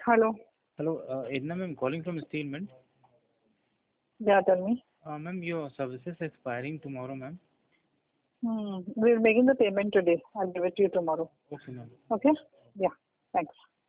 Hello. Hello, Edna ma'am, calling from Steelment. Yeah, tell me. Ma'am, your services expiring tomorrow, ma'am. We're making the payment today. I'll give it to you tomorrow. Okay, ma'am. Okay? Yeah. Thanks.